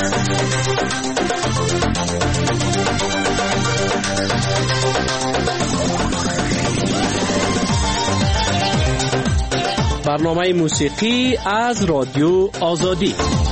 برنامه موسیقی از رادیو آزادی.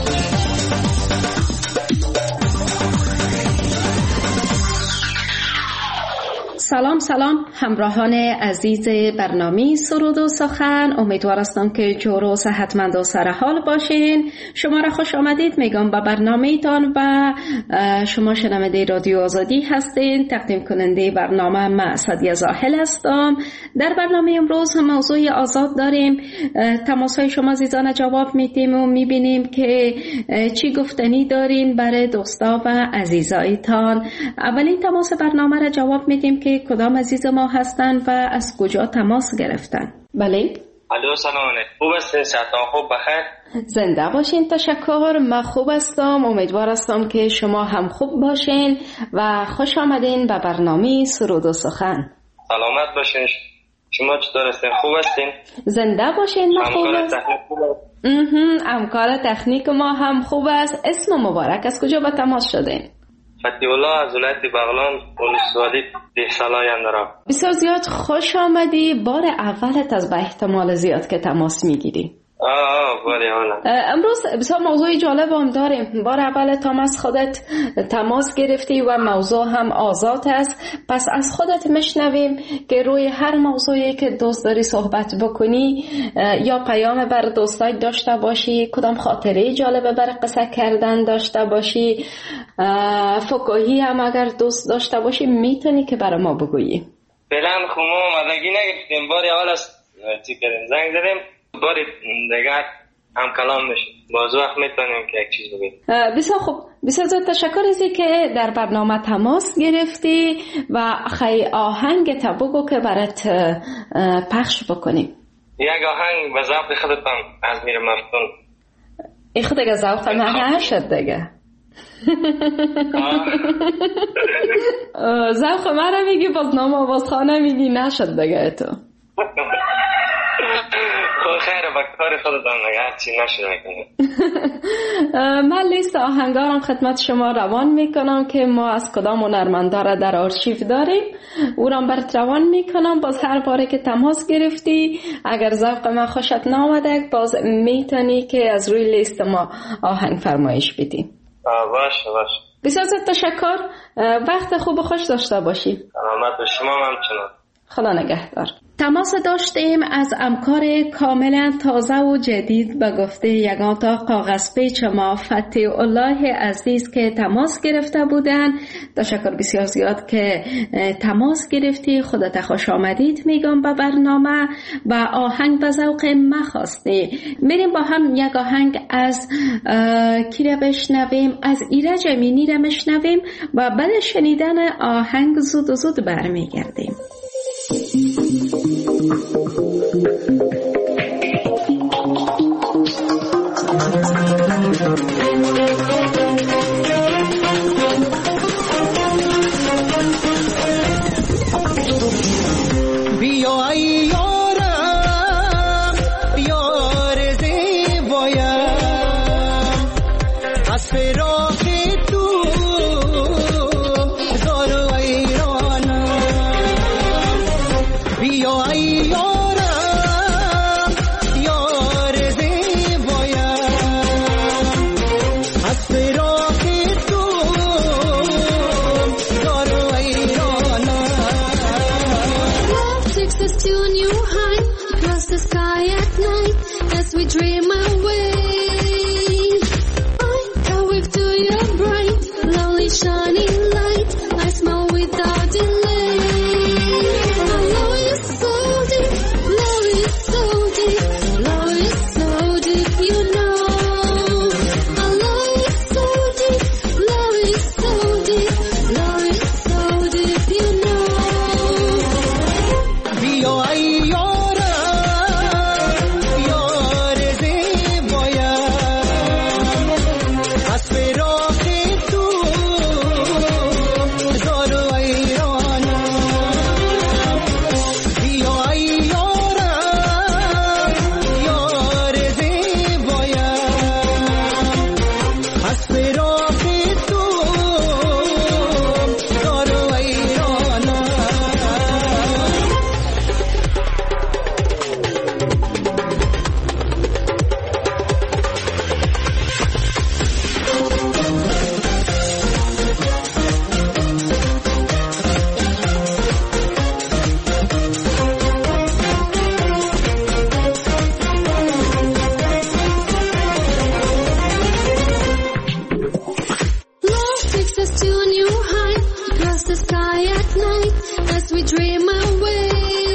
سلام همراهان عزیز برنامه سرود و سخن، امیدوار هستم که جور و صحتمند و سرحال باشین. شما را خوش آمدید میگم به برنامه تان و شما شنونده رادیو آزادی هستین. تقدیم کننده برنامه من سعدیه زاهل هستم. در برنامه امروز هم موضوع آزاد داریم. تماس های شما عزیزان جواب میدیم و میبینیم که چی گفتنی دارین برای دوستا و عزیزایتان. اولین تماس برنامه را جواب میدیم که کدام عزیز ما هستن و از کجا تماس گرفتن. بله. الو سلام علیکم. خوب هستین؟ صحتتون خوب بخیر؟ زنده باشین. تشکر. من خوب هستم. امیدوار هستم که شما هم خوب باشین و خوش آمدین به برنامه سرود و سخن. سلامت باشین. شما چطور هستین؟ خوب هستین؟ زنده باشین. من خوب هستم. همکار تکنیک ما هم خوب است. اسم مبارک، از کجا به تماس شدین؟ فتحی الله از ولایت بغلان، ولسوالی دهسالای اندرا. بسیار زیاد خوش آمدی. بار اولت از به احتمال زیاد که تماس میگیری. باری حالا امروز بسیار موضوع جالب هم داریم. بار اول تماس خودت تماس گرفتی و موضوع هم آزاد است. پس از خودت مشنویم که روی هر موضوعی که دوست داری صحبت بکنی یا پیام بر دوستای داشته باشی، کدام خاطره جالبه بر قصه کردن داشته باشی، فکاهی هم اگر دوست داشته باشی میتونی که برای ما بگویی. فعلا ما مدگی نگرفتیم. باری اول است چی کردیم، زنگ زدیم. باری دیگر هم کلام میشه. باز وقت میتونیم که یک چیز بگیم. بسیار خوب. بسیار زیاد تشکر ازی که در برنامه تماس گرفتی و خیلی آهنگ تا بگو که برات پخش بکنیم. یک آهنگ به ذوق خودتان از میر مفتون. این خود دیگه ذوق من نشد دیگه. ذوق من رو میگی باز نام آوازخانه میگی نشد دیگه تو. خیره با کار خودتان نگه هرچی نشده میکنه. من لیست آهنگارم خدمت شما روان میکنم که ما از کدام هنرمندا در آرشیو داریم. او را برات روان میکنم. باز هر باره که تماس گرفتی اگر ذوق من خوشت نامده باز میتونی که از روی لیست ما آهنگ فرمایش بدی. باشه. بسیار زیاد تشکر. وقت خوب و خوش داشته باشی. سلامت به شما همچنان. خدا نگهدار. تماس داشتیم از همکار کاملا تازه و جدید به گفته یگان تا کاغذ پیچ ما فتحی الله عزیز که تماس گرفته بودن. تشکر بسیار زیاد که تماس گرفتی. خودت خوش آمدید میگم به برنامه و آهنگ به ذوق من خواستی. میریم با هم یک آهنگ از کی را بشنویم؟ از ایرج امینی را بشنویم و بعد شنیدن آهنگ زود برمیگردیم. بیا ای یارم یار زیبایم از فراق تو زار و ایرانم. بیا ای یارم یار زیبایم از فراق تو زار و ایرانم. Takes us to a new height, across the sky at night, as we dream away. I can wave to your bright, lovely shining light. I smile without delay. I love you so deep, love you so deep, love you so deep, you know. I love you so اسب راه تو دار و ایرانم. Love takes us to a new height, across the sky at night, as we dream away.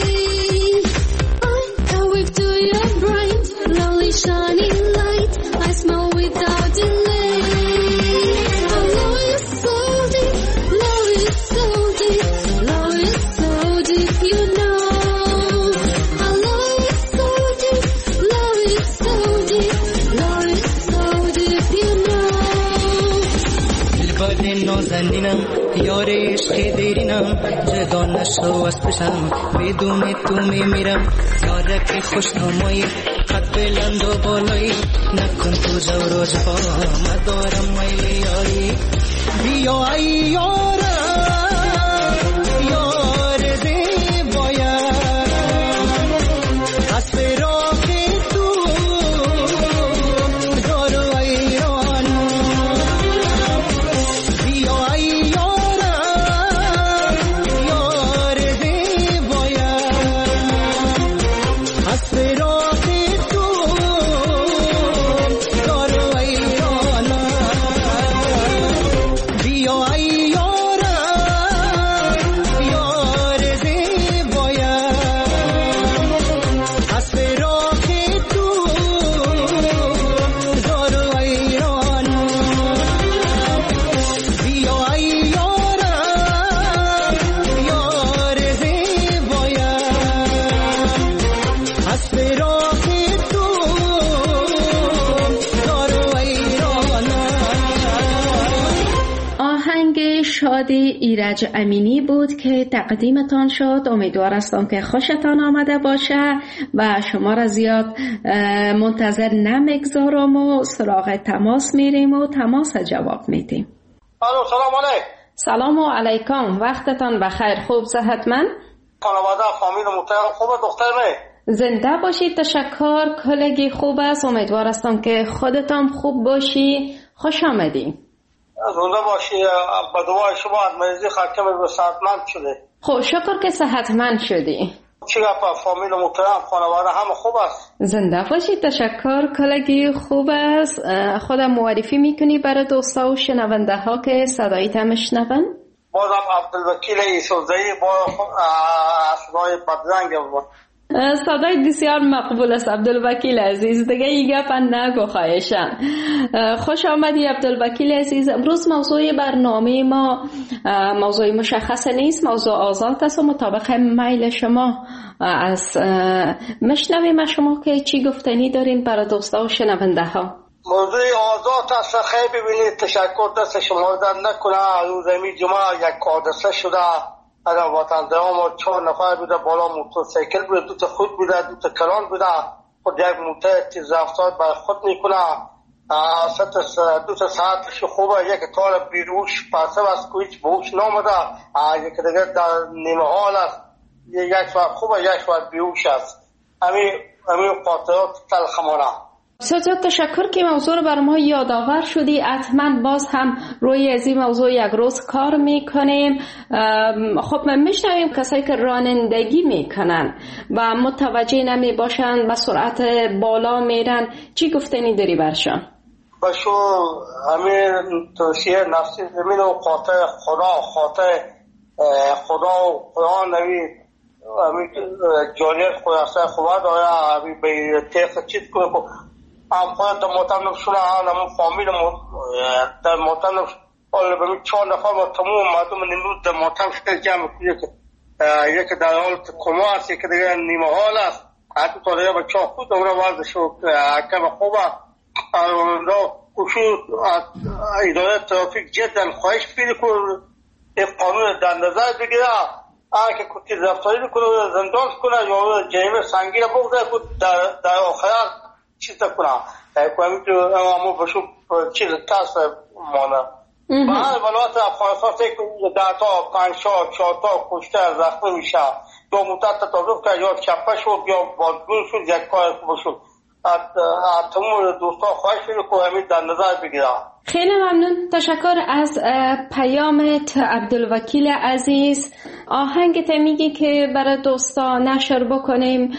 I wave to your bright, lovely shining light. I smile without delay. Our love is so deep, love is so deep, love is so deep, you know. Our love is so deep, love is so deep, love is so deep, you know. دلبر نازنینم یار عشق دیرینم جدا نشو از پیشم بدون تو میمیرم یارک خوشنمایی قد بلند و بالایی نکن تو جور و جفا مدارم میل یاری بیا ای یارم یار زیبایم اسب راه تو دار و ایرانم. بیا ای یارم یار زیبایم اسب راه تو دار و ایرانم. بیا ای یارم یار زیبایم اسب راه تو دار و ایرانم. بیا ای یارم یار زیبایم اسب راه تو دار و ایرانم. آهنگ شادی ایرج امینی بود که تقدیمتان شد. امیدوار هستم که خوشتان آمده باشه و شما را زیاد منتظر نمیگذارم و سراغ تماس میریم و تماس جواب میدیم. الو سلام علیکم. سلام علیکم، وقتتان بخیر. خوب صحتمند؟ خانواده فامیل محترم خوبه دختر می؟ زنده باشید. تشکر، کلگی خوب است. امیدوار هستم که خودتان خوب باشی. خوش آمدی. زنده باشی. به دعای شما از مریضی خاتم به صحتمند شده. خب شکر که صحتمند شدی. چی گپ فامیل محترم خانواده همه خوب است؟ زنده باشید. تشکر، کلگی خوب است. خودم معرفی میکنی برای دوستا و شنونده ها که صدایت هم شنون؟ بازم عبدالوکیل یوسفزئی با صدای بدرنگ بود. صدای بسیار مقبول است عبدالوکیل عزیز، دیگه این گپ نگو خواهشم. خوش آمدی عبدالوکیل عزیز. امروز موضوع برنامه ما موضوع مشخص نیست، موضوع آزاد است و مطابق میل شما است. مشنویم شما که چی گفتنی دارین برای دوستا و شنونده ها. موضوع آزاد است. خیلی ببینید تشکر دست شما در نکنه. روزمی جمعه یک حادثه شده از وطن دوام 4 نفر بوده، بالا موتورسیکل بوده، دوتا خود بوده، دوتا کلان بوده. خود یک موتور تیز رفتار بر خود میکنه. دوتا ساعتش خوبه. یک تار بیروش پرسه است که هیچ بهوش نامده، یک دیگر در نیمه حال است. یک سوار خوبه، یک سوار بیروش است. همین خاطرات تلخمانه. بسیار تشکر که موضوع رو بر ما یادآور شدی. حتما باز هم روی از این موضوع یک روز کار میکنیم. خب من میشنویم کسایی که رانندگی میکنن و متوجه نمی باشن و سرعت بالا میرن، چی گفتنی داری برشان؟ باشو همین توصیه نفسی زمین و خاطر خدا و قرآن نوید همین جانیت خودسته خوبه داره. همین به تیخ چیز کنه هم خودت در محترم نفسونه همون فامیل در محترم نفسونه به 4 نفر و تمام مردم نمروز در محترم شکل جمع کنید. یک در حال کما است، یک دیگر نیمه حال است. حتی تا دیگر بچه خود اون ورزش و کم خوبه. خصوص اداره ترافیک جدا خواهش پیدا کنه این قانون در نظر بگیره. که کتی رفتاری کنه زندان کنه یا جریمه سنگین بگذاره در آخر چیز کنه. کنیم که اما بشو چیز تاس مانه و هر ولایت افغانستان فکر کنیم 10 تا 5 تا 4 تا کشته زخمی میشه یا مدت تصادف کرد یا چپه شد یا بادگون شد یک کار بشد تمام دوستان خواهش می‌کنم که همین در نظر بگیرن. خیلی ممنون. تشکر از پیامت عبدالوکیل عزیز. آهنگت میگی که برای دوستان نشر بکنیم.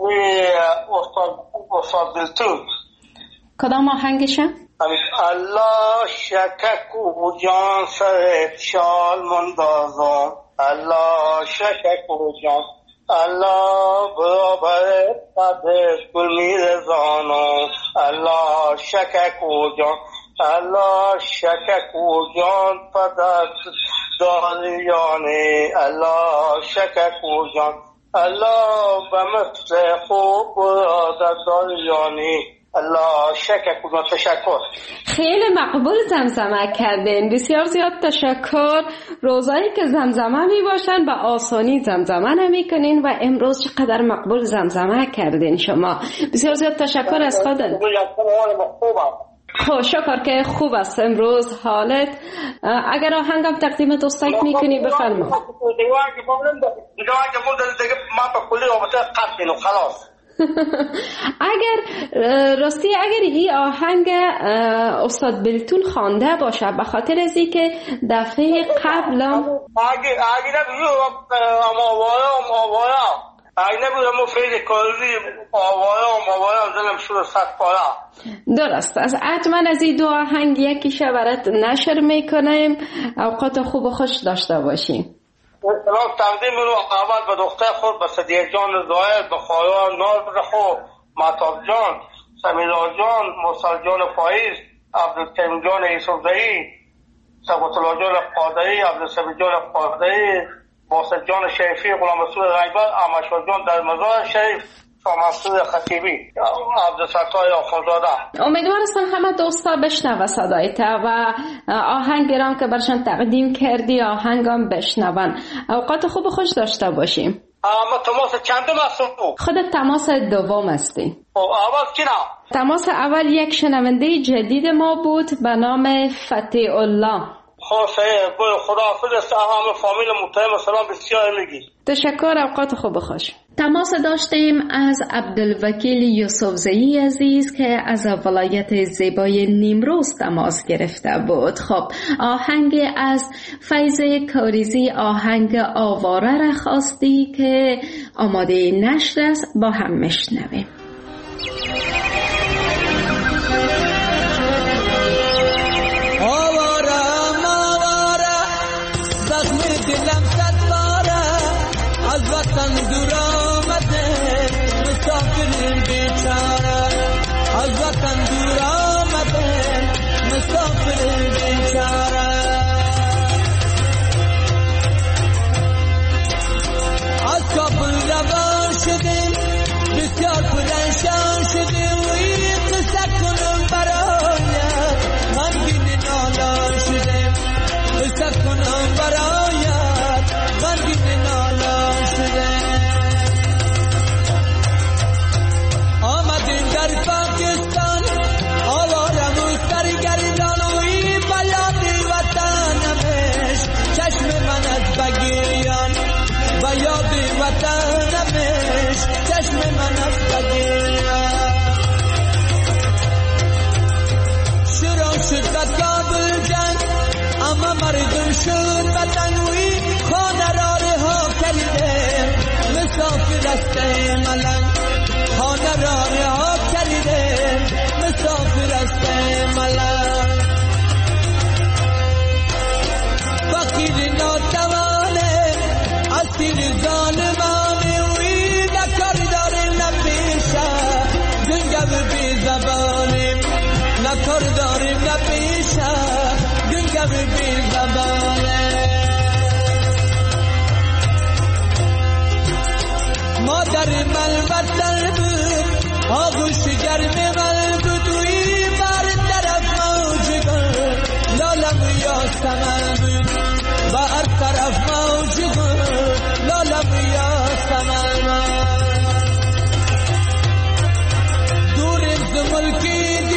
استاد دلتون کدام آهنگشه؟ الله شکک و جان سرت شال مندازم الله شکک و جان الله برابر قدر گل میرزانم الله شکک و جان الله شکک و جان پدر داریانه الله شکک و جان الله به مثل خوب برادر داریانه الله شکر و تشکر. خیلی مقبول زمزمه کردین. بسیار زیاد تشکر. روزایی که زمزمه می باشن به آسانی زمزمه نمی کنین و امروز چقدر مقبول زمزمه کردین شما. بسیار زیاد تشکر از خودت. خب شکر که خوب است امروز حالت. اگر آهنگم تقدیم دوستایت میکنی بفرما. اگر این آهنگ استاد بلتون خوانده باشه به خاطر از اینکه دفعه قبل درست است. حتما از این دو آهنگ یکیشه برات نشر میکنیم. اوقات خوب و خوش داشته باشیم. سلام تقدیم رو اول به دختر خود به صدیق جان ظاهر به خواهران ناظر خود مهتاب جان سمیرا جان مرسل جان فایز عبدالکریم جان یوسفزئی ثبت الله جان قادری عبدالسبیل جان قادری باسط جان شریفی غلام رسول رنگبر احمدشاه جان در مزار شریف شامنصور خطیبی عبدالستار آخونزاده. امیدوارستم همه دوستا بشنوه صدایت و آهنگی را که برشان تقدیم کردی آهنگم بشنون. اوقات خوب خوش داشته باشیم. اما تماس چندم هستم؟ خودت تماس دوم هستی. اول کی نه؟ تماس اول یک شنونده جدید ما بود به نام فتح الله. خب خدا حافظ. همه فامیل محترم سلام بسیار میگی. تشکر. اوقات خوب خوش. تماس داشتیم از عبدالوکیل یوسفزئی عزیز که از ولایت زیبای نیمروز تماس گرفته بود. خب آهنگ از فیض کاریزی آهنگ آواره را خواستی که آماده نشر است. با هم میشنویم. ملکی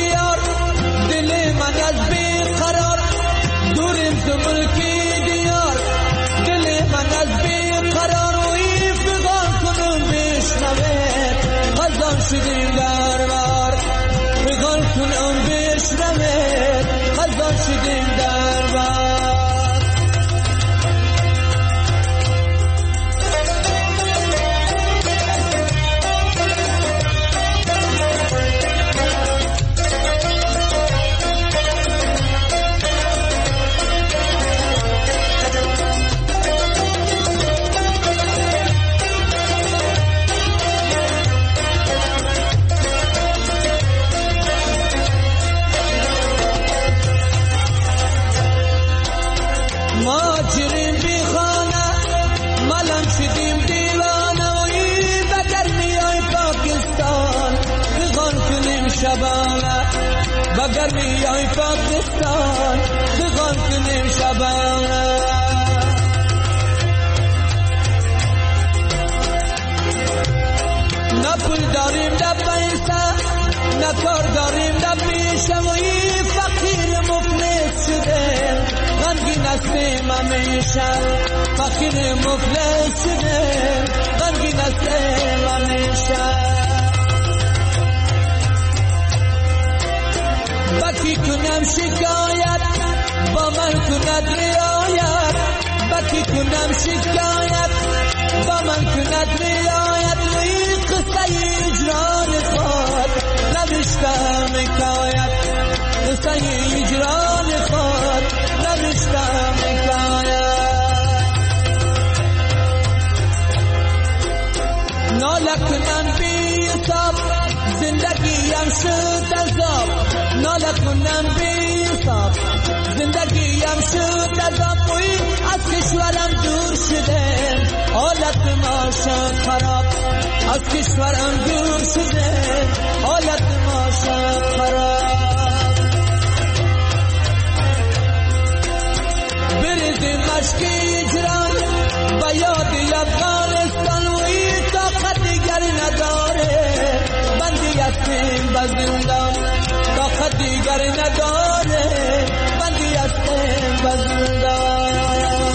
شبانه و گرمی های پاکستان بغان کنیم شبانه نه پول داریم نه پیسه نه کار داریم نه پیشه و این فقیر مفلس شده غمگین هستیم همیشه فقیر مفلس شده غمگین هستیم همیشه بکی کنم شکایت با من کند رعایت بکی کنم شکایت با من کند رعایت و این قصه اجران خود نوشتم حکایت قصه اجران خود نوشتم حکایت ناله کنم بی حساب زندگیم شد عذاب ناله کنم بی حساب زندگیم شد عذاب از کشورم دور شده حالت ما شد خراب از کشورم دور شده حالت ما شد خراب بریزیم مشک اجران و یاد افغانستان و این طاقت دیگر نداره بندی هستیم به زندان طاقت دیگر نداره بندی هستیم به زندان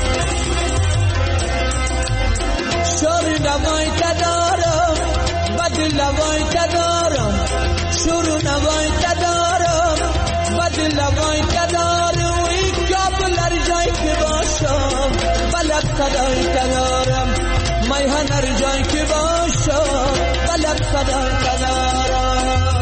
شور نوای تدارم بدل نوای تدارم شور نوای تدارم بدل نوای تدارم این کابل هر جایی که باشم بلد صدای تدارم میهن هر جایی که باشم بلد صدای تدارم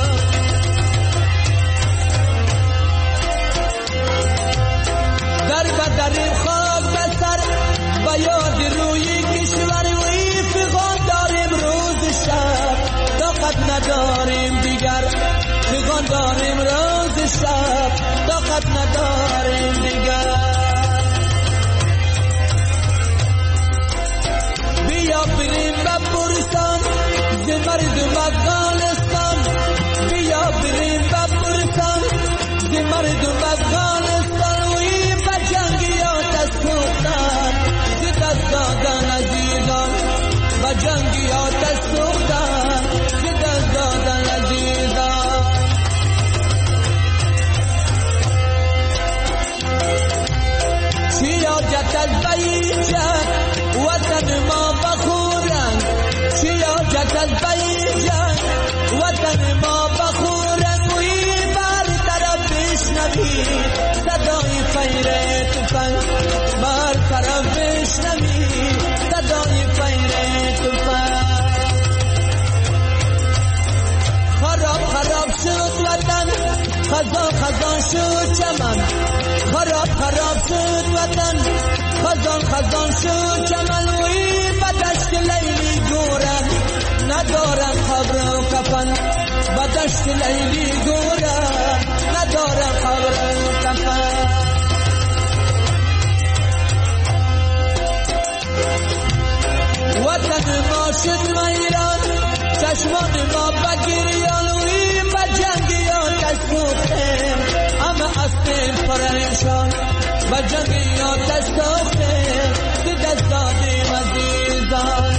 در بدریم خاک بسر و یاد روی کشور و فغان داریم روز شب طاقت نداریم دیگر فغان داریم روز شب طاقت نداریم دیگر بیا بریم بپرسم ز مردم افغانستان بیا بریم بپرسم ز مردم افغانستان و این بجنگیات از سوختن ز دست دادن عزیزان بجنگیات از سوختن ز دست دادن عزیزان سیاجت از بیجت وطن ما بخورن سیاجت از بیجت وطن ما بخورن و این بر طرف بشنوی صدای فیر تفنگ بر طرف بشنوی صدای فیر تفنگ خراب خراب شد وطن خزان خزان شد چمن خراب خراب شد وطن خزان خزان شد چمن و این بدشت لیلی گورن ندارن خبر و کفن بدشت لیلی گورن ندارن خبر و کفن وطن ما شد میران چشمان ما بگیریان و این بجنگیان تسکوخیم اما هستیم پرشان بجنگیان تسکوخیم که دست دادیم عزیزان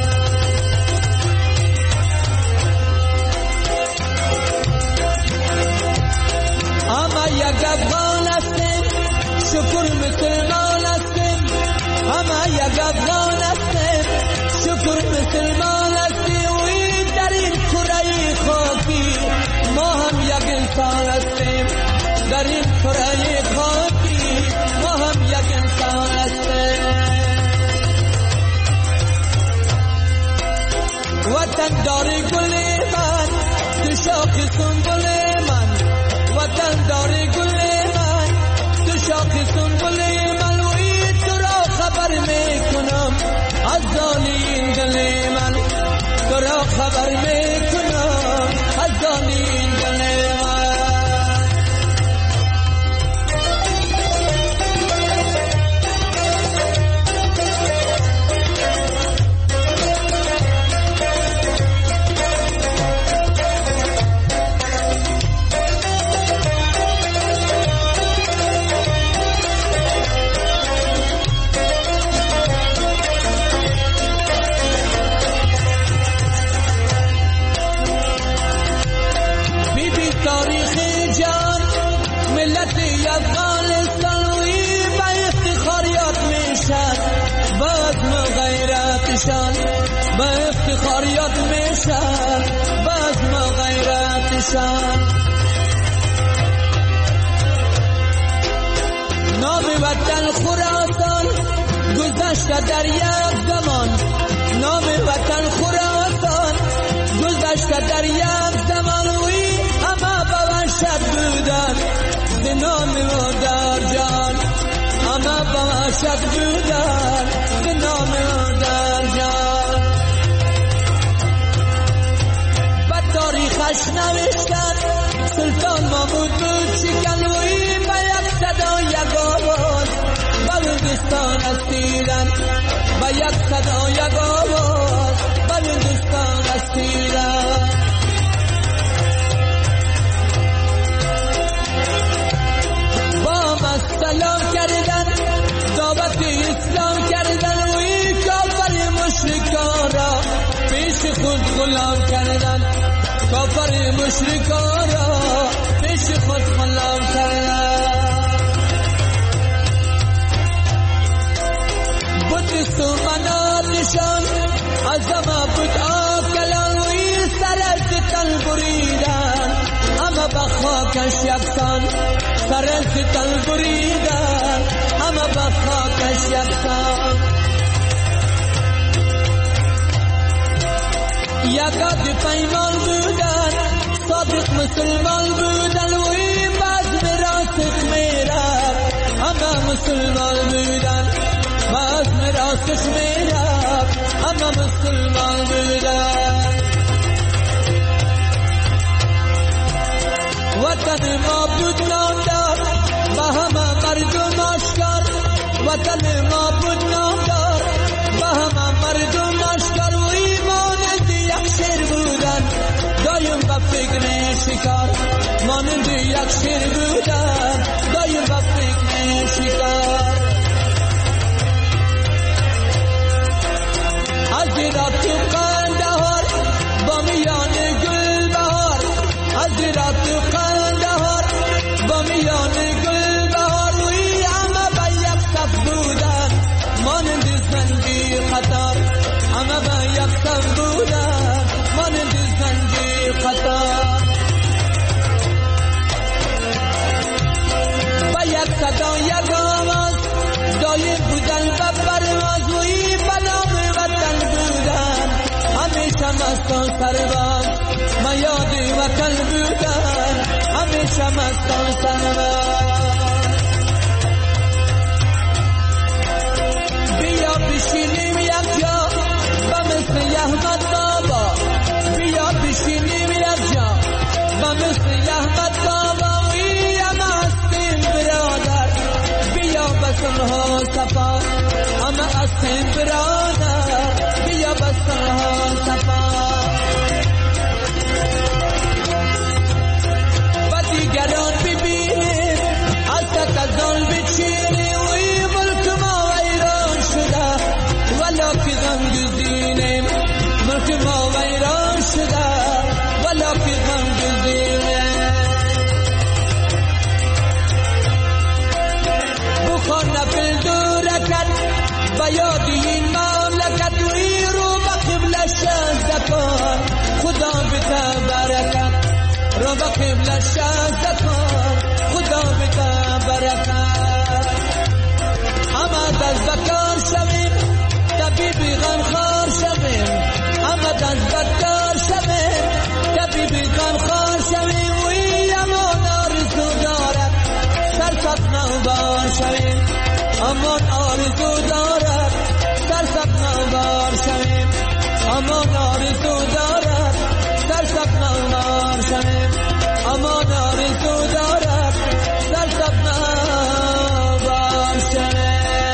اما یک افغان هستیم شکر مسلمان هستیم اما یک افغان هستیم شکر مسلمان هستیم و این در این کره خاکی ما هم یک انسان هستیم در این کره خاکی ما هم یک انسان هستیم وطن داری گل من تو شاخ سنبل من وطن داری گل من تو شاخ سنبل من و این تو را خبر میکنم از دانی دل من تو را خبر میکنم از دانی دل من نامشان به افتخار یاد میشن بزم و غیرتشان. نام وطن خراسان گذشته در یک زمان، نام وطن خراسان گذشته در یک زمان. وی همه به وحشت بودن به نام و در جان، همه به وحشت بودن به نام و در جان. به تاریخش نوشتن سلطان محمود بود شکن. وی به یک صدا یک آواز بلوچستان استیدن، به یک صدا یک آواز بلوچستان استیدن. با ما سلام کردن دعوت اسلام کردن. وی کافر مشرکان را پیش خود غلام کردن، کافر مشرکان را پیش خود غلام کردن. بودست و مناتشان از همه بود آکلان. وی سر ستن بریدن همه به خاکش یکسان، سر ستن بریدن همه به خاکش یکسان. یکاد پیمان بودن صادق مسلمان بودن. وی بزم راسخ میرد همه مسلمان بودن، بزم راسخ میرد همه مسلمان بودن. وطن ما بود نام دار به همه مردم آشکار، وطن ما بود نام دار به همه مردم آشکار. وی مانند یک شیر بودن دایم به فکر شکار، مانند یک شیر بودن دایم به فکر شکار. حضرت قندهار با میان گل بهار، حضرت قندهار با میان گل بهار. وی همه به یک صف بودن مانند زنجیر قطار، همه به یک صف بودن مانند زنجیر قطار. به یک صدا یک آواز دایم بودن به پرواز. وی به نام وطن بودن همیشه مستان سرباز، میاد وطن بودن همیشه مستان سرباز. بیا بشینیم یک جا به مثل احمد بابا، بیا بشینیم یک جا به مثل احمد بابا. وی همه هستیم برادر بیا به صلح و صفا، همه هستیم برادر بیا به صلح و صفا. و دیگران ببینیم از تکزال بچینیم. وی ملک ما ویران شده ولا که غم گزینیم، ملک ما ویران شده ولا که غم گزینیم. بخوان نفل دورکت به یاد این مملکت. وی رو به قبله شهد کن خدا بده برکت، رو به قبله شهد کن خدا بده برکت. همه دست بکار شویم طبیب غمخوار شویم، همه دست بکار شویم طبیب غمخوار شویم. وی امان آرزو دارد سرسبز نوبار شویم، امان آرزو دارد سرسبز نوبار شویم، امان آرزو دارد سرسبز نوبار شویم، امان آرزو دارد سرسبز نوبار شویم.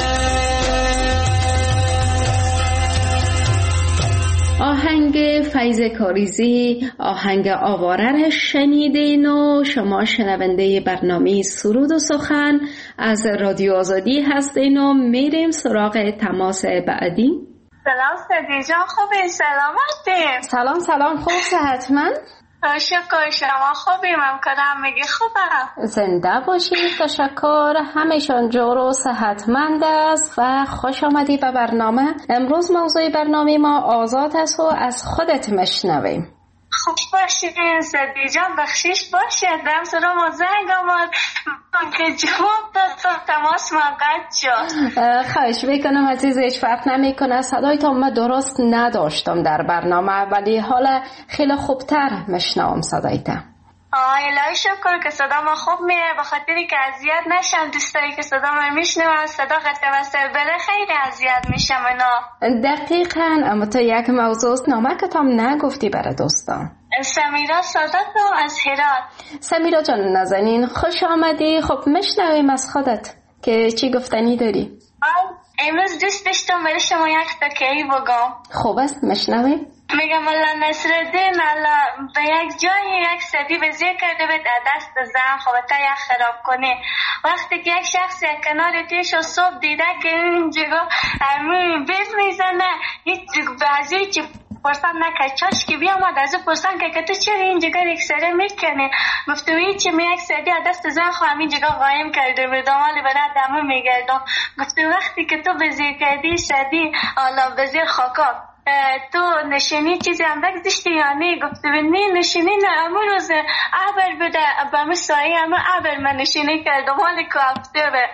آهنگ فیض کاریزی، آهنگ آواره شنیدین و شما شنونده برنامه سرود و سخن از رادیو آزادی هستین و میریم سراغ تماس بعدی. سلام سدی جان، خوبی؟ سلامتی؟ سلام خوب، صحتمند؟ شکر شما خوبیم، هم کدام میگی خوبم. زنده باشید. تشکر. همیشان جور و صحتمند است و خوش آمدی به برنامه. امروز موضوع برنامه ما آزاد است و از خودت مشنویم. خوب باشید سدی جان، بخشش باشید. دم سرم و زنگ آمد که جواب داد، تماس من قطع شد. خواهش میکنم عزیز، هیچ فرق نمیکنه. صدای تو من درست نداشتم در برنامه، ولی حالا خیلی خوبتر مشنوم صدایت. الهی شکر که صدا ما خوب میره، به خاطری که اذیت نشم. دوستایی که صدا من میشنوم صدا قطع وصل بره خیلی اذیت میشم اینا. دقیقاً. اما تو یک موضوع نامه که تام نگفتی برای دوستان. سمیرا ساداتم از هرات. سمیرا جان نازنین خوش آمدی. خب مشنویم از خودت که چی گفتنی داری. امروز دوست داشتم برای شما یک تکیه‌ای بگم. خوب است، مشنویم. میگم الله نصرالدین الله به یک جایی یک سدی به زیر کرده به دست زن خوابتا یک خراب کنه. وقتی که یک شخص یک کنار تیش و صبح دیده که این جگا بیز میزنه، هیچ بعضی چی پرسان نکرد، چاش که بیامد از او پرسان که تو چرا این جگا یک سره میکنه؟ گفتم این چی می یک سدی دست زن خواهم این جگا قایم کرده به دامال برای دمه میگردم. گفتم وقتی که تو به زیر کردی سدی الله به زیر خاکا تو نشینی چیزی هم بگذشتی یا نه؟ گفته نه نشینی نه، امون روز عبر بوده به مسایی همه عبر من نشینی کردم حالی که هفته به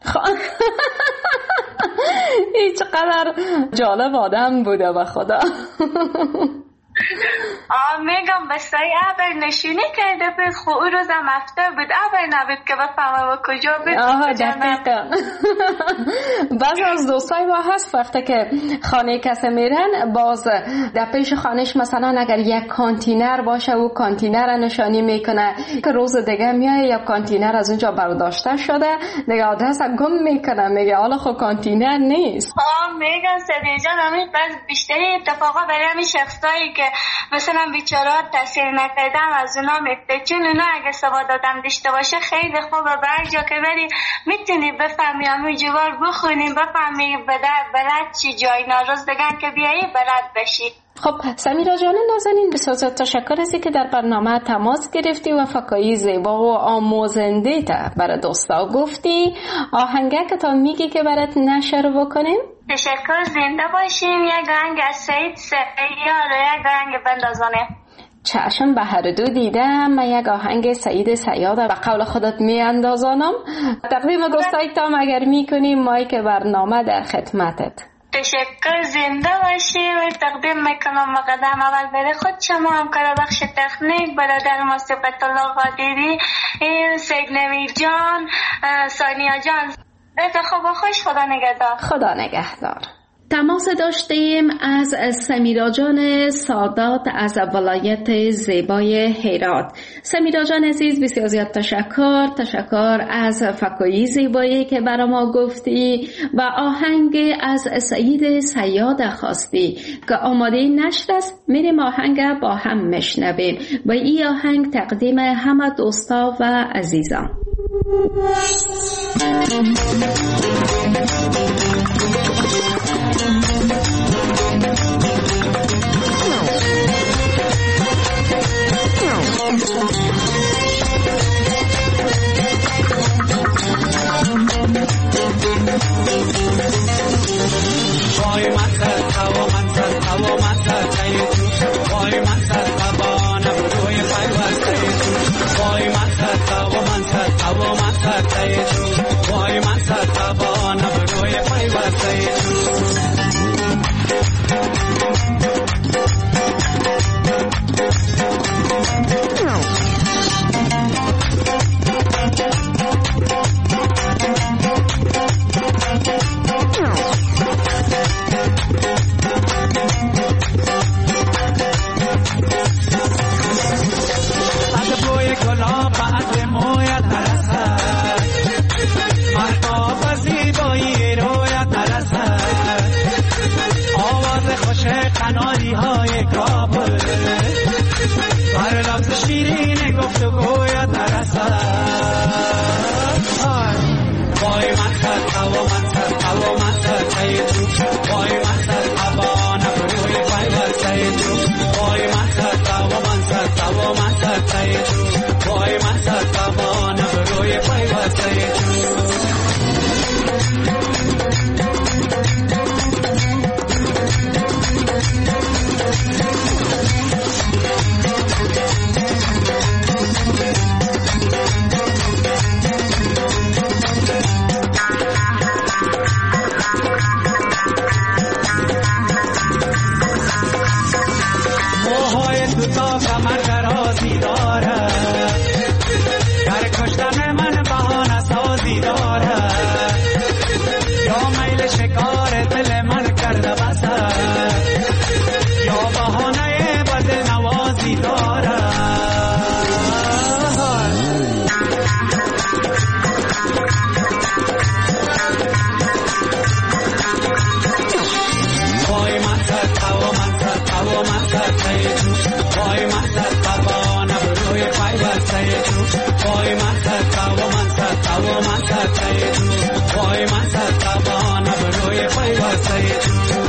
هیچ قدر جالب آدم بوده به خدا. میگم به سایی عبر نشینی کرده بود، خب اون روز هم هفته بود، عبر نبود که بفهمه و کجا بود. دقیقا. بعضی از دوستای ما هست وقتی که خانه کسی میرن باز در پیش خانهش مثلا اگر یک کانتینر باشه و کانتینر نشانی میکنه که روز دیگه میای یا کانتینر از اونجا برداشته شده دیگه آدرس گم میکنه، میگه حالا خب کانتینر نیست. میگم سدی جان همین بعض بیشتری اتفاقا برای همین شخصایی که مثلا بیچارات تاثیر نکردم از اونا میفته، چون اونا اگه سواد آدم داشته باشه خیلی خوبه. برجا که بری میتونی بفهمی همون جوار بخونی، بفهمی برد چی جای ناروز دگن که بیایی برد بشی. خب سمیرا جان نازنین بسیار تشکر ازی که در برنامه تماس گرفتی و فکایی زیبا و آموزنده تا برای دوستا گفتی. آهنگه که تا میگی که برات نشر بکنیم. تشکر، زنده باشیم. یک آهنگ از سعید سیاد و یک آهنگ بندازانه. چشم به هر دو دیدم. من یک آهنگ سعید سیاد به قول خودت می اندازانم. تقدیم دوستایی تام اگر میکنیم مایک برنامه در خدمتت. تشکر، زنده باشی و تقدیم میکنم مقدم اول برای خود شما همکار بخش تکنیک برادر ما صفت الله قادری، سید نویر جان، ثانیه جان. خوب خوش، خدا نگهدار. خدا نگهدار. تماس داشتیم از سمیرا جان سادات از ولایت زیبای هرات. سمیرا جان عزیز بسیار زیاد تشکر از فکایی زیبایی که برای ما گفتی و آهنگ از سعید سیاد خواستی که آماده نشد است. میریم آهنگ با هم مشنویم و این آهنگ تقدیم همه دوستا و عزیزان. وای من سر وای من سر تبانم روی پیوسته وای من سر وای من سر تبانم روی پیوسته پیوسته تو وای من صد زبان ابروی پیوسته تو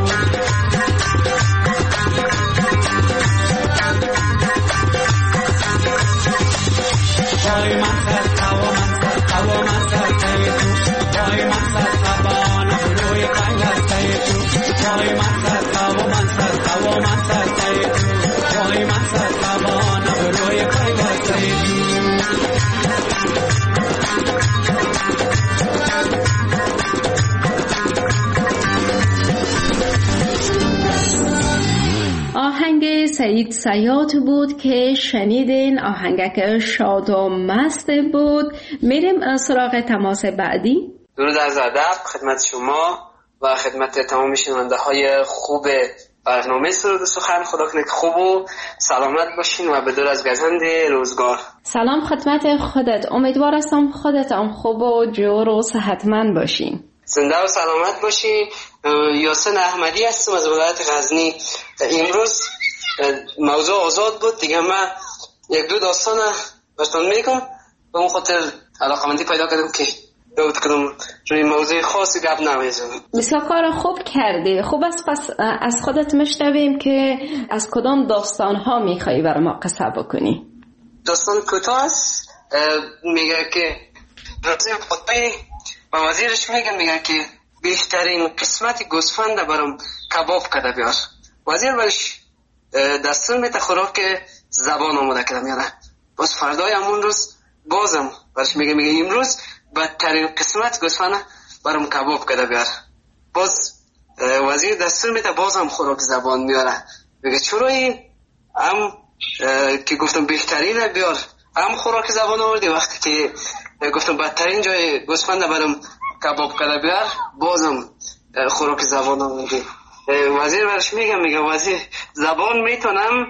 وای من صد هوا من صد هوا من صد تو وای من صد زبان ابروی پیوسته تو وای من صد هوا من صد هوا من صد تو وای من صد زبان ابروی پیوسته تو آهنگ سعید صیاد بود که شنیدین. آهنگک شاد و مست بود. میریم سراغ تماس بعدی. درود از ادب خدمت شما و خدمت تمام شنونده های خوب برنامه سرود و سخن. خدا کنه که خوب و سلامت باشین و به دور از گزند روزگار. سلام خدمت خودت. امیدوار هستم خودت هم خوب و جور و صحتمند باشین. زنده و سلامت باشین. یاسین احمدی هستم از ولایت غزنی. امروز موضوع آزاد بود دیگه. من یک دو داستان براتون میگم. به اون خاطر علاقمندی پیدا کردم که کدوم روی موضوع خاصی گپ نمیزنم. بسیار کار خوب کردی. خوب است. پس از خودت میشنویم که از کدام داستان ها میخوایی برای ما قصه بکنی. داستان کوتاه است. میگه که رازی خطبه و وزیرش میگه که بهترین قسمت گوسفند برام کباب کده بیار. وزیر برش دستور میده خوراک زبان آماده کده میاره. باز فردای همون روز بازم برش میگه امروز بدترین قسمت گوسفند برام کباب کده بیار. باز وزیر دستور میده بازم خوراک زبان میاره. میگه چرایی هم که گفتم بهترین بیار هم خوراک زبان آوردی، وقتی که گفتم بدترین جای گوسفند برام کباب کده بیار بازم خوراک زبان آوردی. وزیر برش میگه وزیر زبان میتونم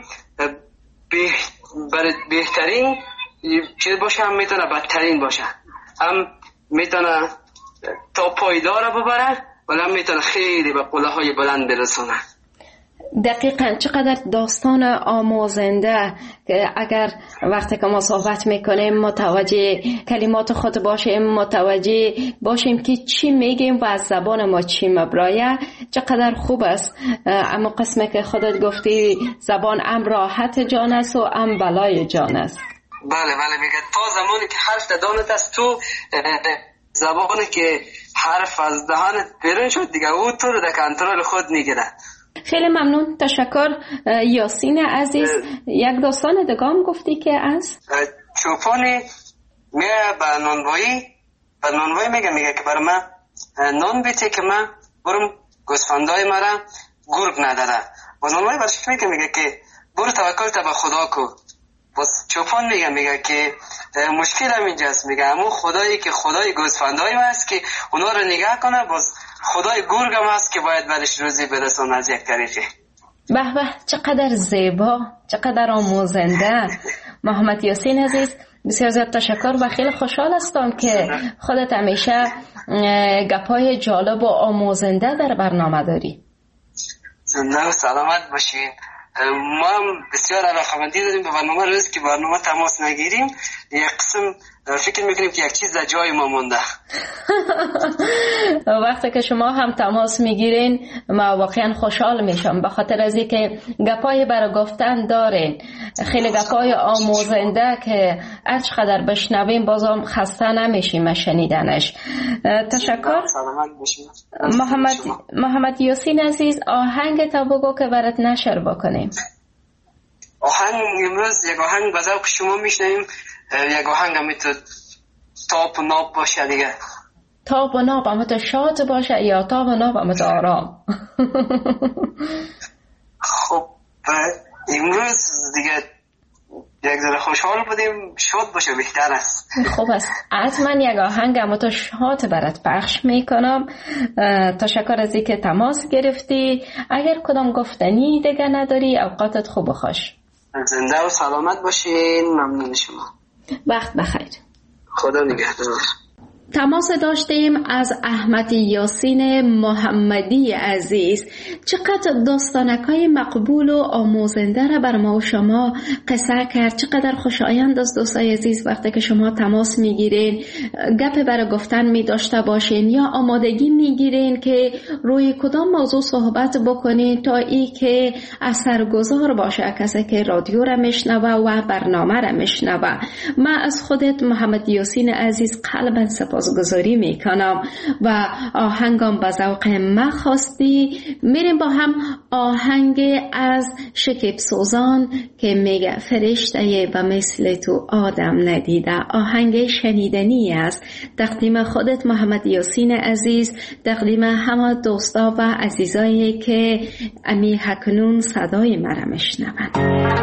برای بهترین چیز باشه، هم میتونه بدترین باشه، هم میتونه تا پایدار ببره ولی هم میتونه خیلی به قله های بلند برسونه. دقیقاً چقدر داستان آموزنده که اگر وقتی که ما صحبت میکنیم متوجه کلمات خود باشیم، متوجه باشیم که چی میگیم و از زبان ما چی مبرایه، چقدر خوب است. اما قسمه که خودت گفتی زبان ام راحت جان است و ام بلای جان است. بله میگه تا زمانی که حرف دهانت است تو زبانی که حرف از دهانت بیرون شد دیگه او تو رو در کنترل خود میگیره. خیلی ممنون، تشکر یاسین عزیز. یک داستان دیگه هم گفتی که از چوپانی میه به نانوایی میگه که برای من نان بیتی که من برم گوسفندای مرا گرگ نداره. و نانوایی برش میگه که برو توکل تا به خدا کو. بس چوپان میگه که مشکل هم اینجاست. میگه همون خدایی که خدای گوسفندای من است که اونا رو نگاه کنه، بس خدای گرگ هم است که باید برش روزی برسونه از یک طریقی. به به، چقدر زیبا، چقدر آموزنده. محمد یاسین عزیز بسیار زیاد تشکر و خیلی خوشحال هستم که خودت همیشه گپای جالب و آموزنده در برنامه داری. زنده و سلامت باشین. ما هم بسیار علاقه‌مندی داریم به برنامه. روز که برنامه تماس نگیریم یک قسم فکر میکنیم که یک چیز در جای ما مونده. وقتی که شما هم تماس میگیرین ما واقعا خوشحال میشم، به خاطر از اینکه گپای برای گفتن دارین، خیلی گپای آموزنده که هر چقدر بشنویم بازم خسته نمیشیم شنیدنش. تشکر. محمد یاسین عزیز، آهنگ تا بگو که برات نشر بکنیم. آهنگ امروز یک آهنگ به ذوق شما میشنویم. یک آهنگ هم میتونه تاپ و ناب باشه دیگه. تاپ و ناب هم تو شاد باشه یا تاپ و ناب هم تو آرام؟ خب امروز دیگه یک ذره خوشحال بودیم، شاد باشه بهتر است. خوب است. حتما یک آهنگ هم تو شاد برات پخش میکنم. تشکر از اینکه تماس گرفتی. اگر کدام گفتنی دیگه نداری اوقاتت خوب و خوش. زنده و سلامت باشین. ممنون شما. وقت بخیر. خدا نگهدار. تماس داشتیم از احمد یاسین محمدی عزیز. چقدر داستانکای مقبول و آموزنده را بر ما و شما قصه کرد. چقدر خوشایند است دوستای عزیز وقتی که شما تماس میگیرین، گپ برای گفتن می داشته باشین یا آمادگی میگیرین که روی کدام موضوع صحبت بکنین تا ای که اثرگذار باشه کسی که رادیو را میشنوه و برنامه را میشنوه. من از خودت محمد یاسین عزیز قلبا سپاسگزاری میکنم و آهنگم به ذوق من خواستی. میریم با هم آهنگ از شکیب سوزان که میگه فرشته و مثل تو آدم ندیده. آهنگ شنیدنی است. تقدیم خودت محمد یاسین عزیز، تقدیم همه دوستا و عزیزایی که امی هکنون صدای مرا میشنوند.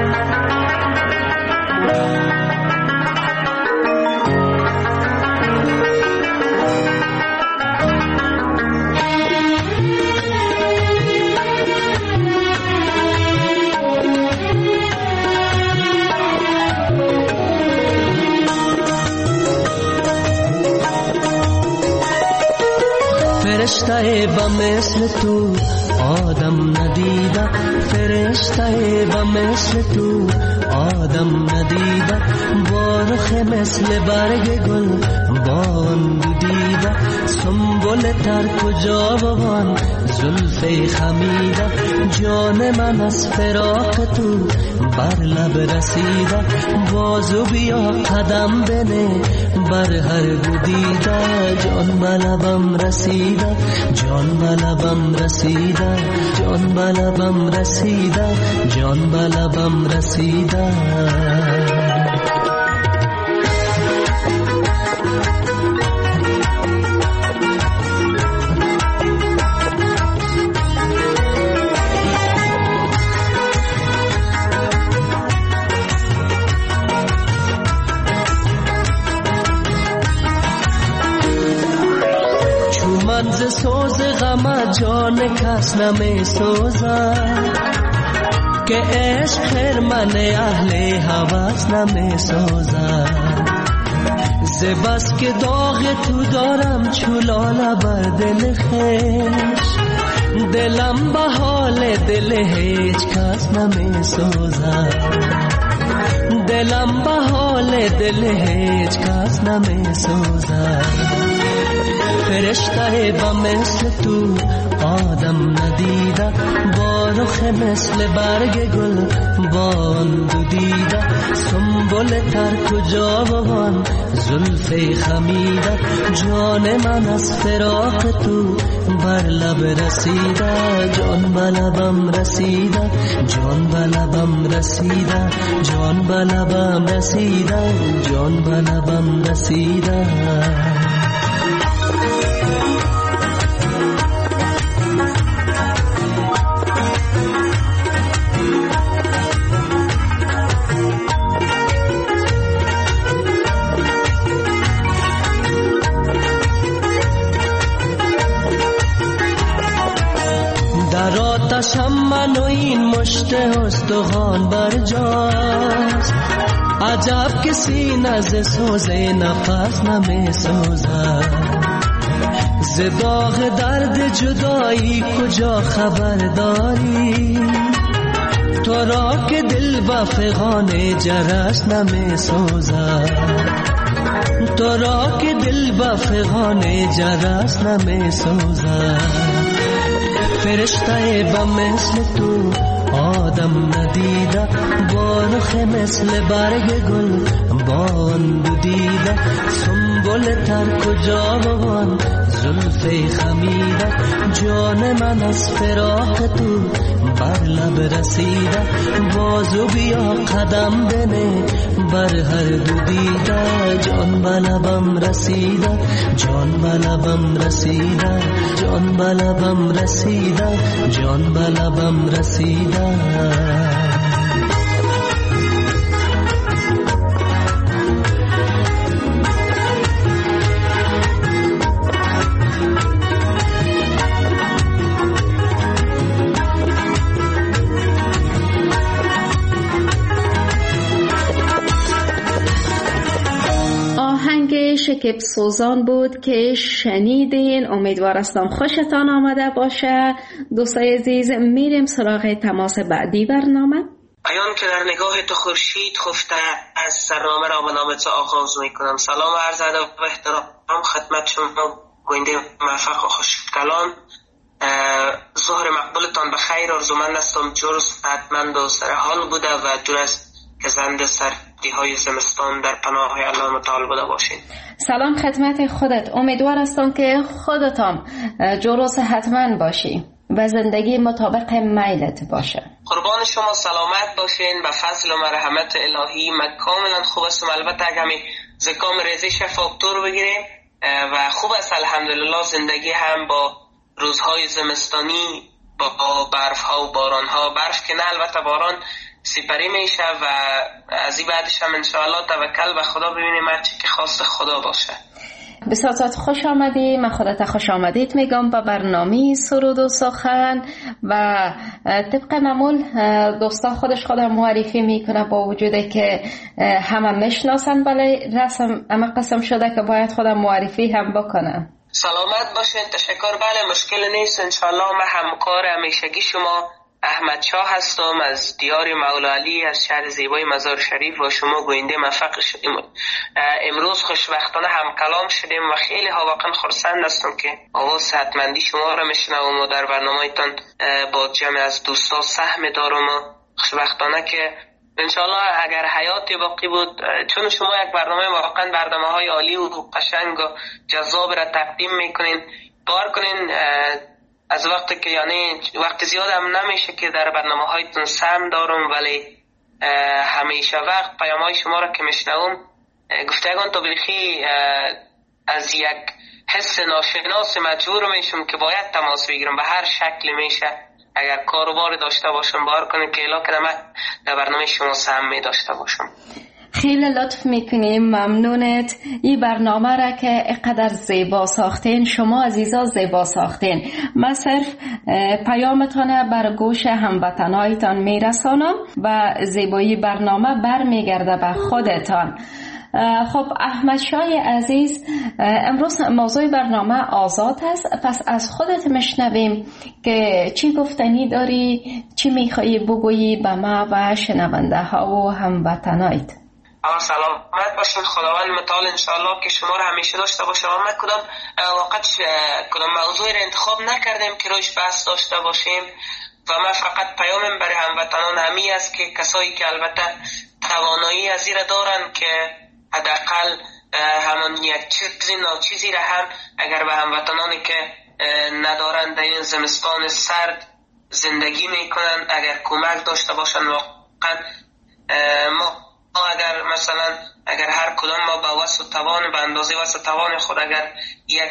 فرشته با مثل تو آدم ندیده، فرشته با مثل تو آدم ندیده، بارخ مثل برگ گل بان دیده، سنبل تر کجا بوان زلف خمیده، جان من از فراق تو بر لب رسیده، بازو بیا قدم بنه بر هر گدیده، جان بلبم رسیده، جان بلبم رسیده، جان بلبم رسیده، جان بلبم رسیده. منز سوز غم جان کس نمی سوزد که عشق خرمن اهل هوس نمی سوزد، ز بس که داغ تو دارم چولاله بر دل خویش، دلم به حال دل هیچ کس نمی سوزد، دلم به حال دل هیچ کس نمی سوزد. فرشته با مثل تو آدم ندیده، بارخ مثل برگ گل بان دیده، سنبل تر کجا بوان زلف خمیده، جان من از فراق تو بر لب رسیده، جان بلبم رسیده، جان بلبم رسیده، جان بلبم رسیده، جان بلبم رسیده. در آتشم من و این مشت استخوان برجاست، عجب که سینه ز سوز نفس نمی سوزد، ز داغ درد جدایی کجا خبر داری، تو را که دل با فغان جرس نمی سوزد، تو را که دل با فغان جرس نمی سوزد. فرشته با مثل تو آدم ندیده، بارخ مثل برگ گل بان دیده، سنبل تر کجا بوان زلف خمیده، جان من از فراق تو بر لب رسیده، بازو بیا قدم بنه بر هر دیده، جان بلبم رسیده، جان بلبم رسیده، جان بلبم رسیده، جان بلبم رسیده. شکیب سوزان بود که شنیدین. امیدوار هستم خوشتان آمده باشه. دوستای عزیز، میریم سراغ تماس بعدی برنامه. ایان که در نگاه تو خورشید خفته، از سرنامه را به نام تو آغاز میکنم. سلام و عرض ادب و احترام خدمت شما گوینده موفق و خوش کلام. ظهر مقبولتان بخیر آرزومند هستم. جور صحتمند و سر حال بوده و دور از گزند سردی های زمستان در پناه الله متعال بوده باشین. سلام خدمت خودت. امیدوار هستم که خودتان جور و صحتمند باشی و زندگی مطابق میلت باشه. قربان شما سلامت باشین. به فضل و مرحمت الهی من کاملا خوب هستم. البته اگه همی زکام ریزش فاکتور بگیریم و خوب است الحمدلله. زندگی هم با روزهای زمستانی با برف ها و باران ها، برف که نه البته باران سپری میشه و از این بعدش هم انشاءالله توکل به خدا ببینیم هرچی که خواست خدا باشه. بسیار خوش آمدی. من خودت خوش آمدید میگم به برنامه سرود و سخن و طبق معمول دوستا خودم معرفی میکنه، با وجودی که همه میشناسن ولی رسم اما قسم شده که باید خودم معرفی هم بکنم. سلامت باشین. تشکر. بله مشکل نیست انشاءالله. من همکار همیشگی شما احمد شاه هستم از دیار مولا علی از شهر زیبای مزار شریف و شما گوینده موفق شدیم. امروز خوشبختانه هم کلام شدیم و خیلی ها واقعا خرسند هستم که آواز صحتمندی شما را میشنوم و در برنامه‌تان با جمع از دوستا سهم دارم و خوشبختانه که انشاءالله اگر حیاتی باقی بود، چون شما یک برنامه واقعا برنامه‌های عالی و قشنگ و جذاب را تقدیم میکنین، کار کنین. از وقتی که یعنی وقت زیاد هم نمیشه که در برنامه هایتون سهم دارم، ولی همیشه وقت پیام های شما را که میشنوم گفتگان تو بلخی از یک حس ناشناس مجبور میشم که باید تماس بگیرم. به هر شکل میشه اگر کاروبار داشته باشم بار کنیم که الا کنم در برنامه شما سهم می داشته باشم. خیلی لطف میکنیم، ممنونت. این برنامه را که اقدر زیبا ساختین، شما عزیزا زیبا ساختین. من صرف پیامتان بر گوش هموطنایتان میرسانم و زیبایی برنامه برمیگرده به خودتان. خب احمد شاه عزیز، امروز موضوع برنامه آزاد است، پس از خودت میشنویم که چی گفتنی داری، چی میخوایی بگویی به ما و شنونده ها و هموطنایت. سلامت باشین. خداوند متعال انشاءالله که شما را همیشه داشته باشه. ما کدام موضوعی را انتخاب نکردیم که رویش بحث داشته باشیم و ما فقط پیامم برای هموطنان همی است که کسایی که البته توانایی از این را دارن که حداقل همان یک چیزی ناچیزی را هم اگر به هموطنانی که ندارن در این زمستان سرد زندگی میکنن اگر کمک داشته باشن، واقعا ما اگر مثلا اگر هر کدام ما با وسع توان به اندازه وسع توان خود اگر یک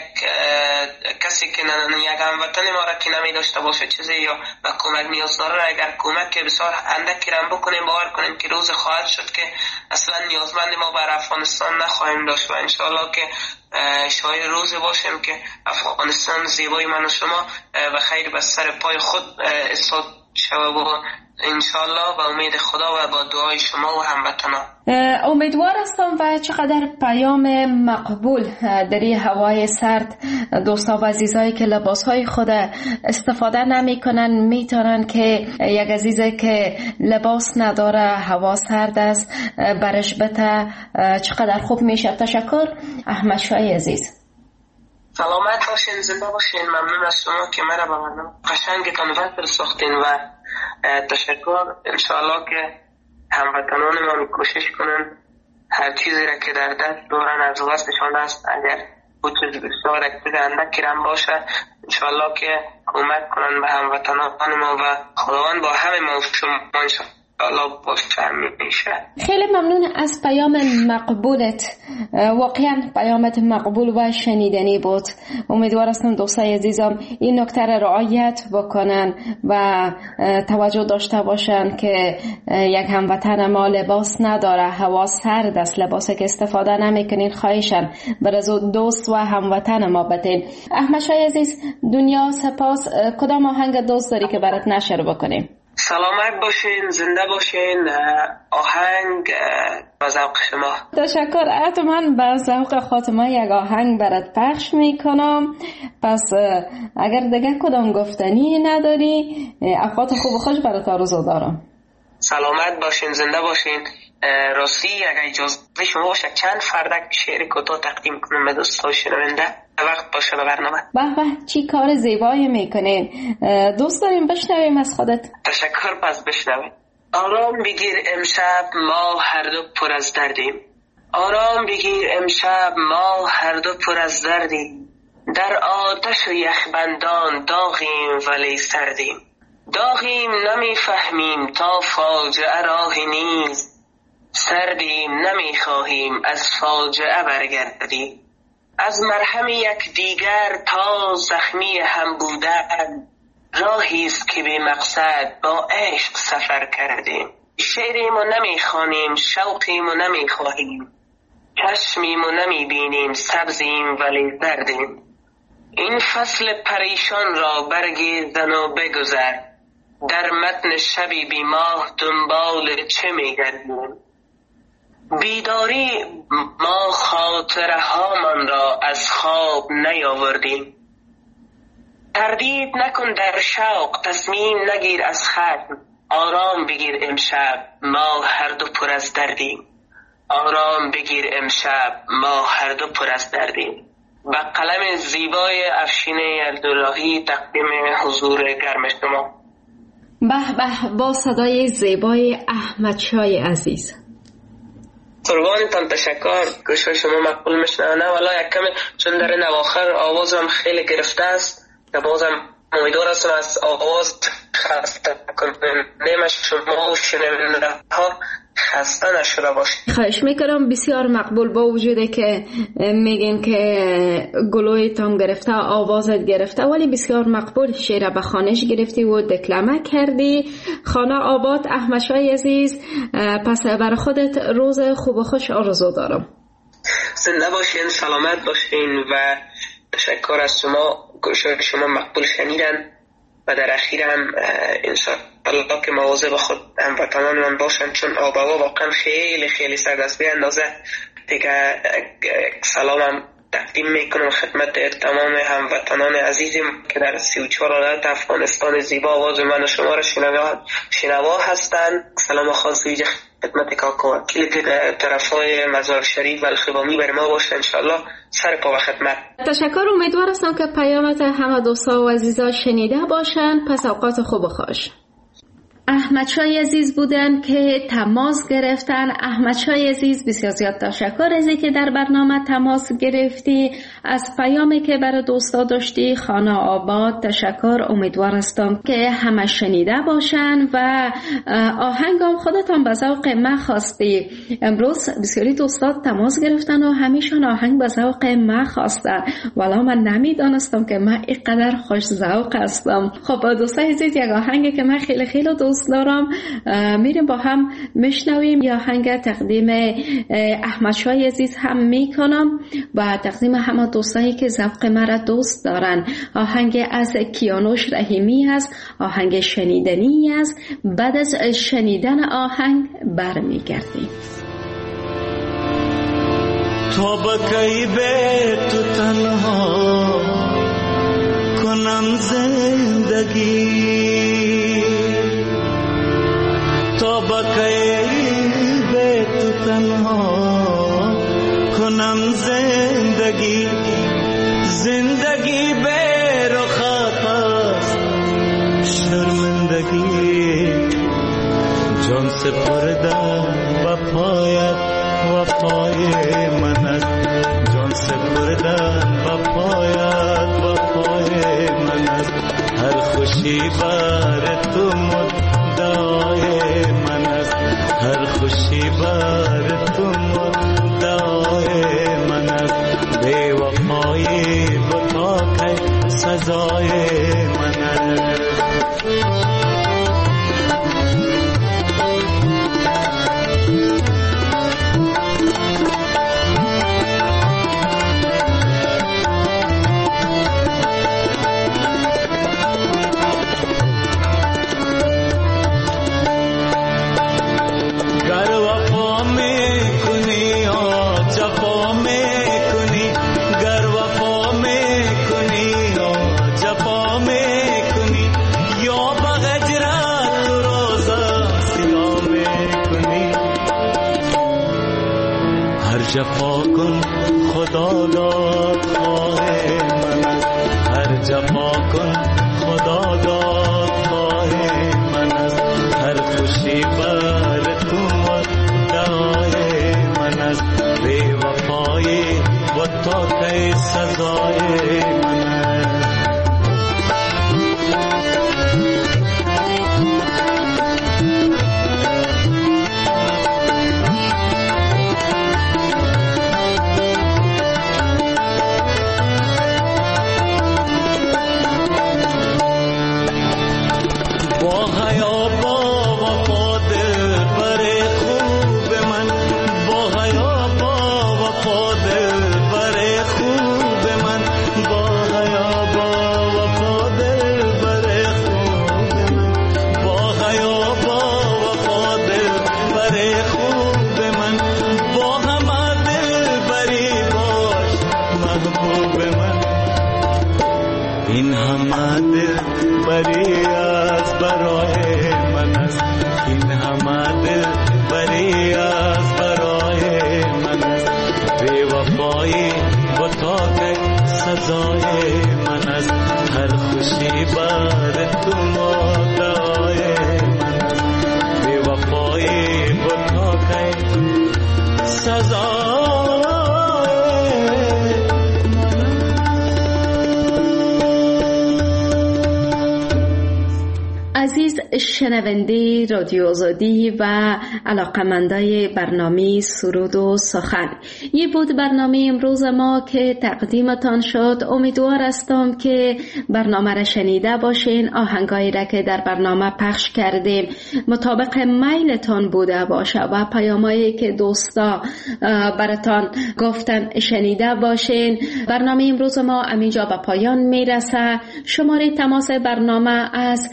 کسی که یک هموطن ما را که نمی داشته باشه چیزی یا به کمک نیاز داره اگر کمک بسیار اندکی را بکنیم، باور کنیم که روز خواهد شد که اصلا نیازمند ما بر افغانستان نخواهیم داشت و انشاءالله که شاید روزی باشیم که افغانستان زیبای من و شما و خیر به سر پای خود استاد شود و انشاءالله با امید خدا و با دعای شما و هموطنان. امیدوار هستم و چقدر پیام مقبول در این هوای سرد. دوستا و عزیزایی که لباسهای خود استفاده نمی کنن میتونن که یک عزیزه که لباس نداره هوا سرد است برش بته، چقدر خوب میشه. تشکر احمد شاه عزیز. سلامت باشین، زنده باشین. ممنون از شما که مرا با برنامه قشنگتان وصل ساختین و تشکر. انشاءالله که هموطنان ما کوشش کنن هر چیزی را که در دست دارن از وسطشان است اگر بود چیز بسیار اکتیز اندکی رم باشه انشاءالله که کمک کنن به هموطنان ما و خداوند با همه ما شما انشاءالله باشه میشه. خیلی ممنون از پیام مقبولت، واقعا پیامت مقبول و شنیدنی بود. امیدوار هستم دوستای عزیزم این نکته را رعایت بکنن و توجه داشته باشن که یک هموطن ما لباس نداره، هوا سرد است، لباسی که استفاده نمیکنین خواهشن برای دوست و هموطن ما بدین. احمد شاه عزیز، دنیا سپاس. کدام آهنگ دوست داری که برات نشر بکنیم؟ سلامت باشین، زنده باشین. آهنگ با ذوق شما. تشکر. حتما با ذوق خاطمه یک آهنگ برات پخش میکنم. پس اگر دیگه کدام گفتنی نداری، اوقات خوب و خوش برات آرزو دارم. سلامت باشین، زنده باشین. راستی اگر اجازه شما باشه چند فردک شعر کوتاه تقدیم کنم به دوستان شنونده، وقت باشه به برنامه. به به، چی کار زیبایی میکنین. دوست داریم بشنویم از خودت. تشکر. پس بشنویم. آرام بگیر امشب ما هر دو پر از دردیم. آرام بگیر امشب ما هر دو پر از دردیم. در آتش و یخبندان داغیم ولی سردیم. داغیم نمیفهمیم تا فاجعه راهی نیست. سردیم نمیخواهیم از فاجعه برگردیم. از مرهم یک دیگر تا زخمی هم بودن، راهی است که به مقصد با عشق سفر کردیم. شعریمو نمیخوانیم، شوقیمو نمیخواهیم، چشمیمو نمیبینیم، سبزیم ولی زردیم. این فصل پریشان را برگردن و بگذر، در متن شبی بی ماه دنبال چه میگردیم. بیداری ما خاطره هامان را از خواب نیاوردیم. تردید نکن در شوق، تصمیم نگیر از خشم. آرام بگیر امشب ما هر دو پر از دردیم. آرام بگیر امشب ما هر دو پر از دردیم. با قلم زیبای افشین عبداللهی تقدیم حضور گرم شما. به به، با صدای زیبای احمد شای عزیز. قربانتان، تشکر. گوش شما مقبول میشنه. والا یک کمی چون در نواخر آوازم خیلی گرفته است و بازم امیدوار هستم از آواز خسته کنم شما و شنونده ها خسته نشده باشید. خواهش میکنم. بسیار مقبول، با وجوده که میگین که گلویتان گرفته، آوازت گرفته، ولی بسیار مقبول. شعر به خوانش گرفتی و دکلمه کردی. خانه آباد احمد شای عزیز. پس بر خودت روز خوب و خوش آرزو دارم. زنده باشین، سلامت باشین و تشکر از شما. گوشای شما مقبول شنیدن و در اخیر هم انشاءالله که مواظب خود هموطنان من باشن، چون آب و هوا واقعا خیلی خیلی سردست به اندازه. دیگه سلامم تقدیم میکنم خدمت تمام هموطنان عزیزیم که در 34 ولایت افغانستان زیبا آواز من و شما را شنوا هستند. سلام خاص ویژه خدمت کاکا وکیل که در طرفای مزار شریف و الخبامی بر ما باشه. انشاءالله سر پا و خدمت. تشکر. امیدوار هستم که پیامت همه دوستا و عزیزا شنیده باشن. پس اوقات خوب و خوش. احمد شای عزیز بودن که تماس گرفتن. احمد شای عزیز بسیار زیاد تشکر از اینکه در برنامه تماس گرفتی. از پیامی که برای دوستا داشتی خانه آباد تشکر. امیدوار هستم که همه شنیده باشن و آهنگم خودتان به ذوق من خواستی. امروز بسیاری دوستا تماس گرفتن و همیشان آهنگ به ذوق من خواستن، ولی من نمیدانستم که من اینقدر خوش ذوق هستم. خب دوستای عزیز، یک آهنگی که من خیلی خیلی دوست دارم میریم با هم میشنویم. یا آهنگ تقدیم احمد شای عزیز هم میکنم و تقدیم همه دوستایی که ذوق مرا دوست دارن. آهنگ از کیانوش رحیمی است، آهنگ شنیدنی است. بعد از شنیدن آهنگ برمیگردیم. تو بکی به تو تنها کنم زندگی، تو بکی به تو تنها کنم زندگی. زندگی به رخات است شرمندگی، جان سپردم و پای من است. جان سپردم و پای من است. هر خوشی بر تو مدعای من است. هر خوشی بر تو مدعای من است. بی وفایی بتا که سزای من است. جفا کن خدا داد خواه من است، هر جفا کن خدا داد خواه من است، هر خوشی بر تو مدعای من است، بی وفایی و تا کی سزای من است. این همه دل بری از برای من است، این همه دل بری از برای من است، بی وفایی و تا کی سزای من است، هر خوشی بر تو مدعای من است، بی وفایی و تا کی سزای. عزیز شنونده رادیو آزادی و علاقمندای برنامه سرود و سخن، یه بود برنامه امروز ما که تقدیمتان شد. امیدوار هستم که برنامه را شنیده باشین، آهنگایی را که در برنامه پخش کردیم مطابق میلتان بوده باشه و پیامایی که دوستا براتان گفتن شنیده باشین. برنامه امروز ما همینجا به پایان میرسه. شماره تماس برنامه از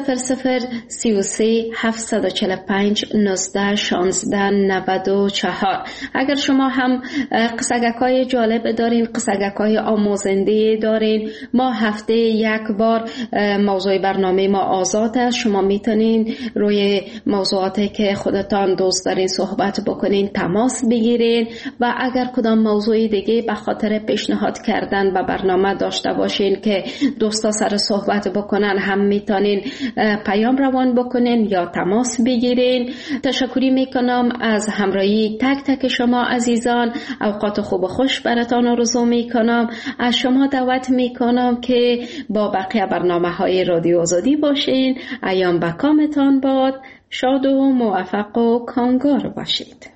0033 745 19 16 94. اگر شما هم قصگکای جالب دارین، قصگکای آموزنده دارین، ما هفته یک بار موضوع برنامه ما آزاد است. شما میتونین روی موضوعاتی که خودتان دوست دارین صحبت بکنین تماس بگیرین و اگر کدام موضوع دیگه به خاطر پیشنهاد کردن به برنامه داشته باشین که دوستا سر صحبت بکنن، هم میتونین پیام روان بکنین یا تماس بگیرین. تشکری میکنم از همراهی تک تک شما عزیزان. اوقات خوب و خوش براتان آرزو میکنم. از شما دعوت میکنم که با بقیه برنامه های رادیو آزادی باشین. ایام بکامتان باد. شاد و موفق و کامگار باشید.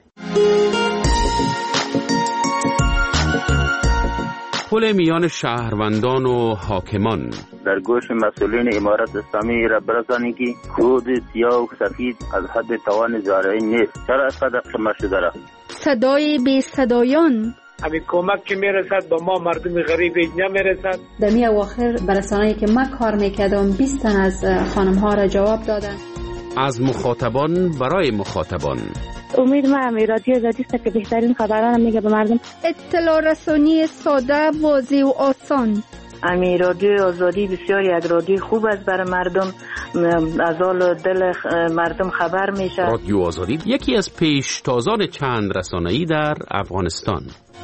پل میان شهروندان و حاکمان. در گوش مسئولین امارت اسلامی را برسانید که خود سیاه و سفید از حد توان زارعین نیست. چرا اسقدر شما شده را؟ صدای بی صدایان. همین کمک که میرسد با ما مردم غریب نمیرسد. در می اواخر برسانه‌ای که من کار میکردم 20 تن از خانم ها را جواب دادن. از مخاطبان برای مخاطبان. امید ما رادیو آزادی است که بهترین خبران میگه به مردم. اطلاع رسانی ساده، واضح و آسان. رادیو آزادی بسیار یک رادیو خوب است برای مردم، از حال دل مردم خبر میشه. رادیو آزادی یکی از پیشتازان چند رسانه‌ای در افغانستان.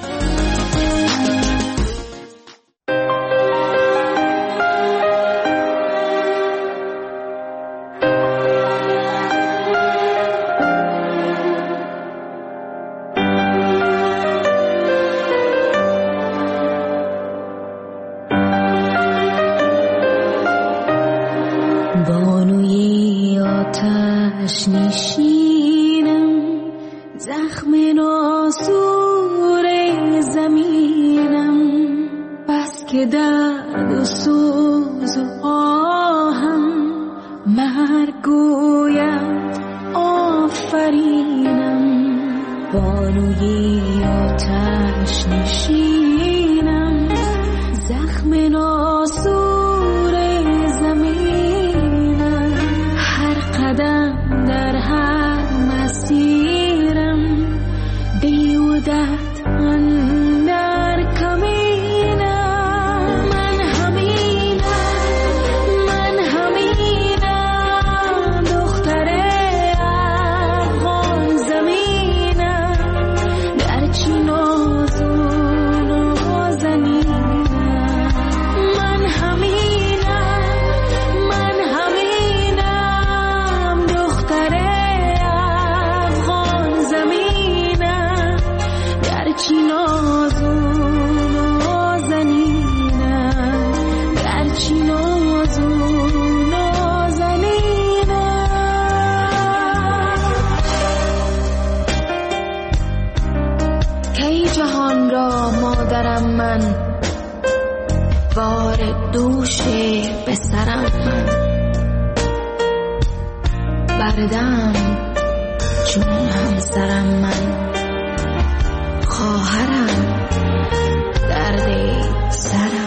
بانوی آتش نشینم، زخم ناسور زمینم، بس که درد و سوز و آهم مرگ گوید آفرینم. بانوی آتش نشینم، زخم ناسور زمینم، هر قدم در هر مسیرم بیودت اندر کمینم. من همینم دختر افغان زمینم، در چین چی نازو نازنینم کی جهان را مادرم من بار دوش به سرم من بردم چون همسرم من خواهرم درد سرم